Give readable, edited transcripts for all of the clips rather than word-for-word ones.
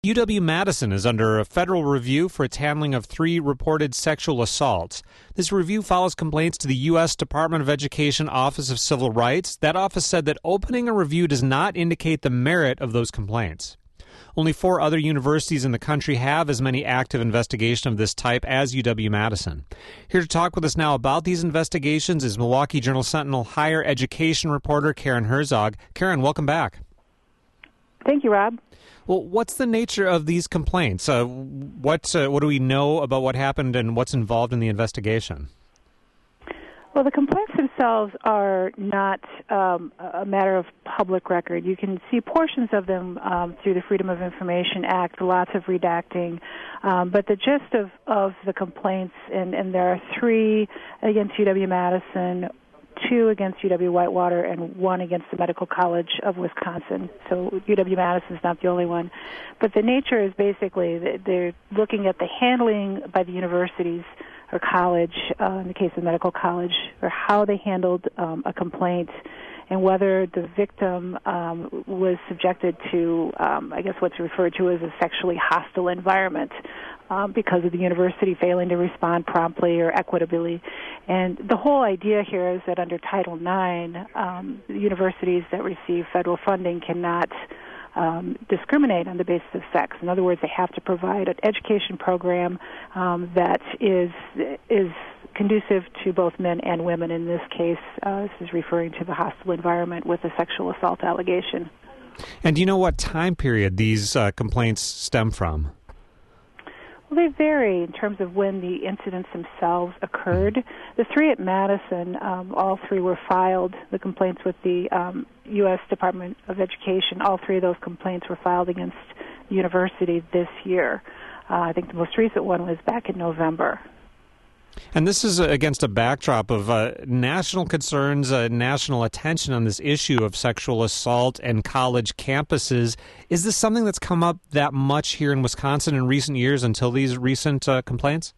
UW-Madison is under a federal review for its handling of 3 reported sexual assaults. This review follows complaints to the U.S. Department of Education Office of Civil Rights. That office said that opening a review does not indicate the merit of those complaints. Only 4 other universities in the country have as many active investigations of this type as UW-Madison. Here to talk with us now about these investigations is Milwaukee Journal-Sentinel higher education reporter Karen Herzog. Karen, welcome back. Thank you, Rob. Well, what's the nature of these complaints? What do we know about what happened and what's involved in the investigation? Well, the complaints themselves are not a matter of public record. You can see portions of them through the Freedom of Information Act, lots of redacting. But the gist of the complaints, and there are 3 against UW-Madison, 2 against UW-Whitewater, and 1 against the Medical College of Wisconsin. So UW-Madison is not the only one. But the nature is basically they're looking at the handling by the universities or college, in the case of Medical College, or how they handled a complaint and whether the victim was subjected to, I guess what's referred to as a sexually hostile environment because of the university failing to respond promptly or equitably. And the whole idea here is that under Title IX, universities that receive federal funding cannot discriminate on the basis of sex. In other words, they have to provide an education program that is conducive to both men and women. In this case, this is referring to the hostile environment with a sexual assault allegation. And do you know what time period these complaints stem from? Well, they vary in terms of when the incidents themselves occurred. The 3 at Madison, all 3 were filed, the complaints with the U.S. Department of Education. All 3 of those complaints were filed against the university this year. I think the most recent one was back in November. And this is against a backdrop of national concerns, national attention on this issue of sexual assault and college campuses. Is this something that's come up that much here in Wisconsin in recent years until these recent complaints?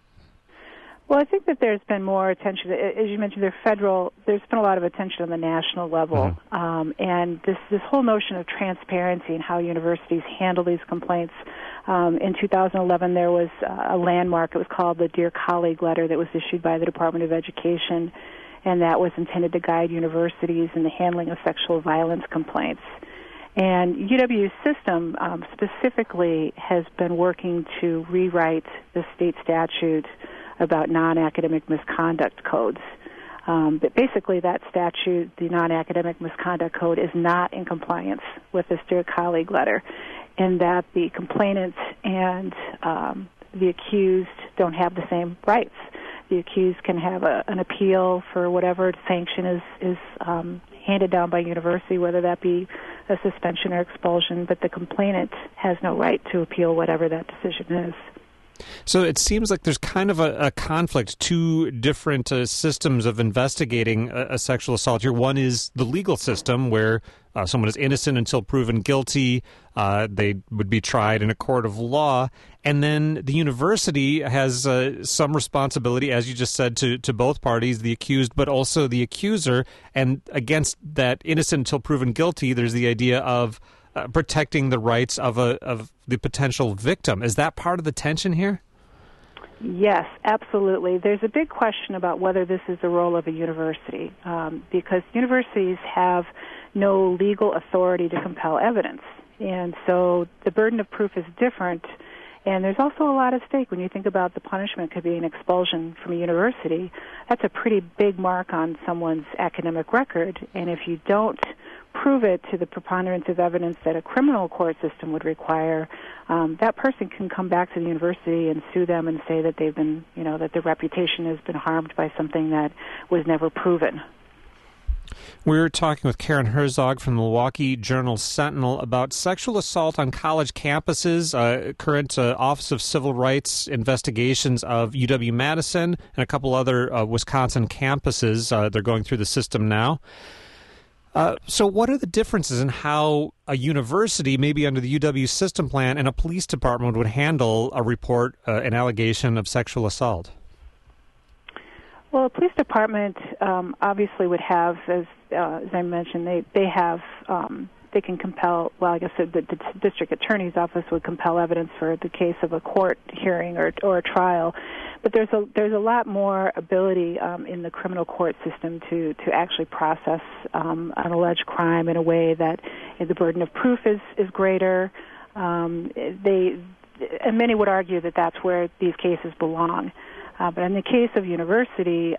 Well, I think that there's been more attention. As you mentioned, there's been a lot of attention on the national level. And this whole notion of transparency and how universities handle these complaints. In 2011, there was a landmark. It was called the Dear Colleague letter that was issued by the Department of Education, and that was intended to guide universities in the handling of sexual violence complaints. And UW's system specifically has been working to rewrite the state statute about non-academic misconduct codes. But basically that statute, the non-academic misconduct code, is not in compliance with this Dear Colleague letter, in that the complainant and the accused don't have the same rights. The accused can have an appeal for whatever sanction is handed down by university, whether that be a suspension or expulsion, but the complainant has no right to appeal whatever that decision is. So it seems like there's kind of a conflict, 2 different systems of investigating a sexual assault here. One is the legal system, where someone is innocent until proven guilty. They would be tried in a court of law. And then the university has some responsibility, as you just said, to both parties, the accused, but also the accuser. And against that innocent until proven guilty, there's the idea of protecting the rights of the potential victim. Is that part of the tension here? Yes, absolutely. There's a big question about whether this is the role of a university, because universities have no legal authority to compel evidence. And so the burden of proof is different. And there's also a lot at stake when you think about the punishment could be an expulsion from a university. That's a pretty big mark on someone's academic record. And if you don't prove it to the preponderance of evidence that a criminal court system would require, that person can come back to the university and sue them and say that they've been, that their reputation has been harmed by something that was never proven. We're talking with Karen Herzog from the Milwaukee Journal-Sentinel about sexual assault on college campuses, current Office of Civil Rights investigations of UW-Madison and a couple other Wisconsin campuses. They're going through the system now. So what are the differences in how a university, maybe under the UW system plan, and a police department would handle a report, an allegation of sexual assault? Well, the police department obviously would have, as I mentioned, they have they can compel, well, I guess the district attorney's office would compel evidence for the case of a court hearing or a trial. But there's a lot more ability in the criminal court system to actually process an alleged crime in a way that the burden of proof is greater. And many would argue that that's where these cases belong. But in the case of university,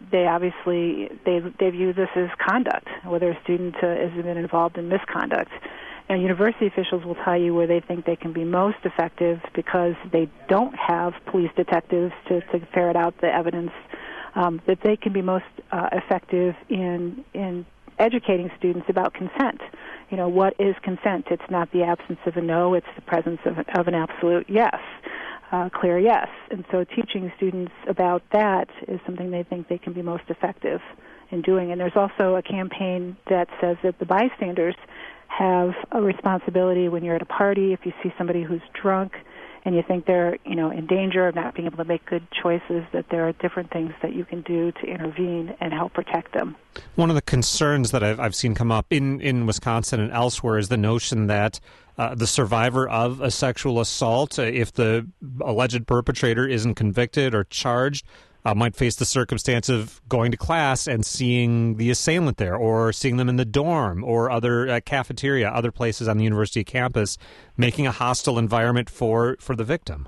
they view this as conduct, whether a student has been involved in misconduct. Now, university officials will tell you where they think they can be most effective because they don't have police detectives to ferret out the evidence, that they can be most effective in educating students about consent. You know, what is consent? It's not the absence of a no, it's the presence of an absolute yes, clear yes. And so teaching students about that is something they think they can be most effective in doing. And there's also a campaign that says that the bystanders have a responsibility when you're at a party. If you see somebody who's drunk and you think they're, in danger of not being able to make good choices, that there are different things that you can do to intervene and help protect them. One of the concerns that I've seen come up in Wisconsin and elsewhere is the notion that the survivor of a sexual assault, if the alleged perpetrator isn't convicted or charged, might face the circumstance of going to class and seeing the assailant there, or seeing them in the dorm or other cafeteria, other places on the university campus, making a hostile environment for the victim.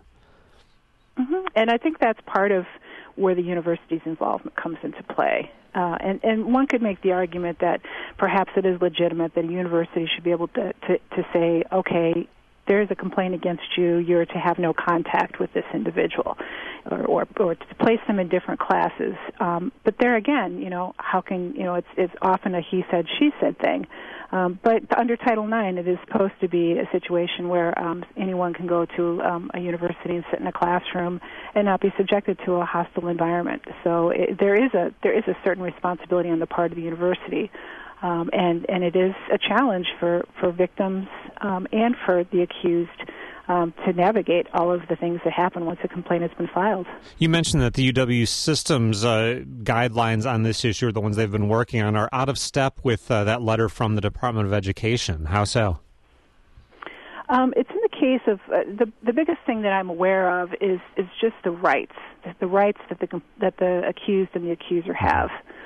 Mm-hmm. And I think that's part of where the university's involvement comes into play. And one could make the argument that perhaps it is legitimate that a university should be able to say, okay, there's a complaint against you, you're to have no contact with this individual, or to place them in different classes. But there again, how can, it's often a he said, she said thing. But under Title IX, it is supposed to be a situation where anyone can go to a university and sit in a classroom and not be subjected to a hostile environment. So there is a certain responsibility on the part of the university. And it is a challenge for victims and for the accused to navigate all of the things that happen once a complaint has been filed. You mentioned that the UW Systems guidelines on this issue, or the ones they've been working on, are out of step with that letter from the Department of Education. How so? It's in the case of the biggest thing that I'm aware of is just the rights that the accused and the accuser have,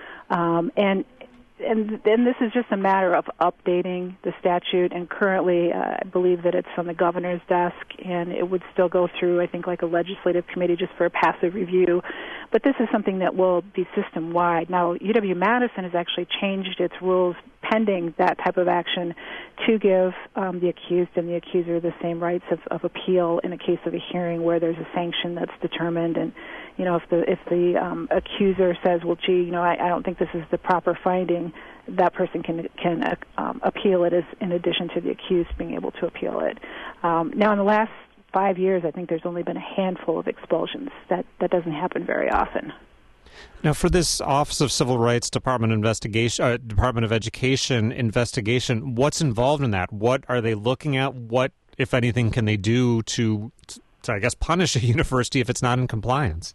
and this is just a matter of updating the statute, and currently I believe that it's on the governor's desk, and it would still go through, I think, like a legislative committee just for a passive review. But this is something that will be system-wide. Now, UW-Madison has actually changed its rules pending that type of action to give the accused and the accuser the same rights of appeal in a case of a hearing where there's a sanction that's determined. And if the accuser says, well, gee, I don't think this is the proper finding, that person can appeal it, as in addition to the accused being able to appeal it. Now, in the last 5 years, I think there's only been a handful of expulsions. That doesn't happen very often. Now, for this Office of Civil Rights Department of Education investigation, what's involved in that? What are they looking at? What, if anything, can they do to I guess, punish a university if it's not in compliance?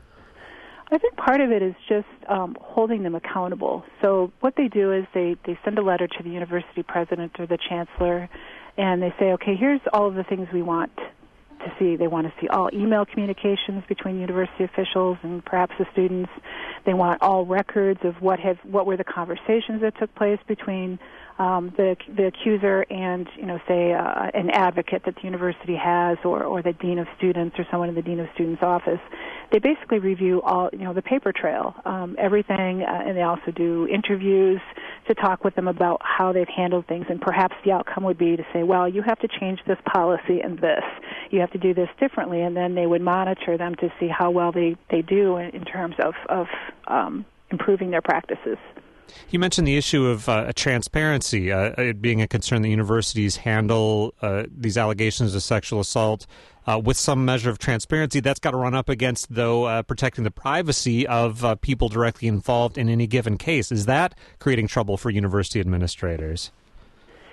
I think part of it is just holding them accountable. So what they do is they send a letter to the university president or the chancellor, and they say, okay, here's all of the things we want to see. They want to see all email communications between university officials and perhaps the students. They want all records of what were the conversations that took place between the accuser and, say, an advocate that the university has, or the dean of students or someone in the dean of students' office. They basically review all, the paper trail, everything, and they also do interviews to talk with them about how they've handled things. And perhaps the outcome would be to say, well, you have to change this policy and this. You have to do this differently. And then they would monitor them to see how well they do in terms of improving their practices. You mentioned the issue of transparency, it being a concern that universities handle these allegations of sexual assault with some measure of transparency. That's got to run up against, though, protecting the privacy of people directly involved in any given case. Is that creating trouble for university administrators?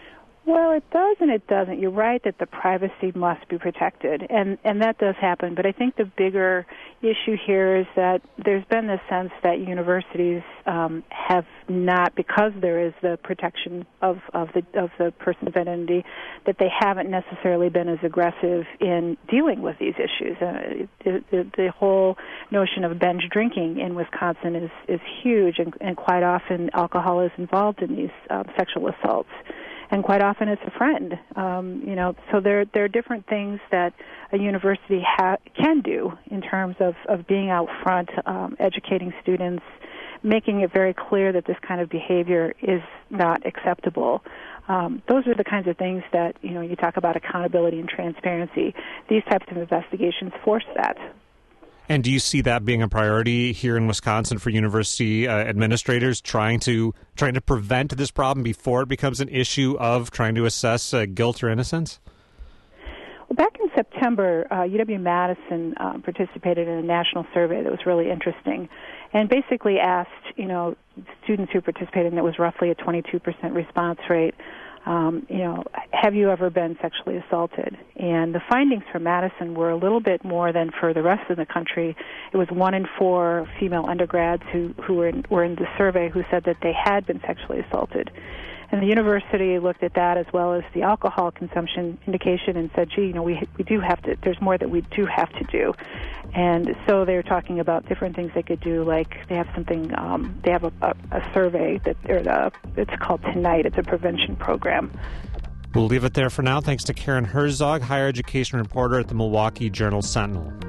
Well, it does and it doesn't. You're right that the privacy must be protected, and that does happen. But I think the bigger issue here is that there's been this sense that universities have not, because there is the protection of the person's identity, that they haven't necessarily been as aggressive in dealing with these issues. The whole notion of binge drinking in Wisconsin is huge, and quite often alcohol is involved in these sexual assaults. And quite often it's a friend, So there are different things that a university can do in terms of being out front, educating students, making it very clear that this kind of behavior is not acceptable. Those are the kinds of things that, you talk about accountability and transparency. These types of investigations force that. And do you see that being a priority here in Wisconsin for university administrators, trying to prevent this problem before it becomes an issue of trying to assess guilt or innocence? Well, back in September, UW-Madison participated in a national survey that was really interesting, and basically asked, students who participated, and it was roughly a 22% response rate. Have you ever been sexually assaulted? And the findings for Madison were a little bit more than for the rest of the country. It was 1 in 4 female undergrads who were in the survey who said that they had been sexually assaulted. And the university looked at that as well as the alcohol consumption indication and said, gee, we do have to, there's more that we do have to do. And so they're talking about different things they could do, like they have something, they have a survey it's called Tonight. It's a prevention program. We'll leave it there for now. Thanks to Karen Herzog, higher education reporter at the Milwaukee Journal-Sentinel.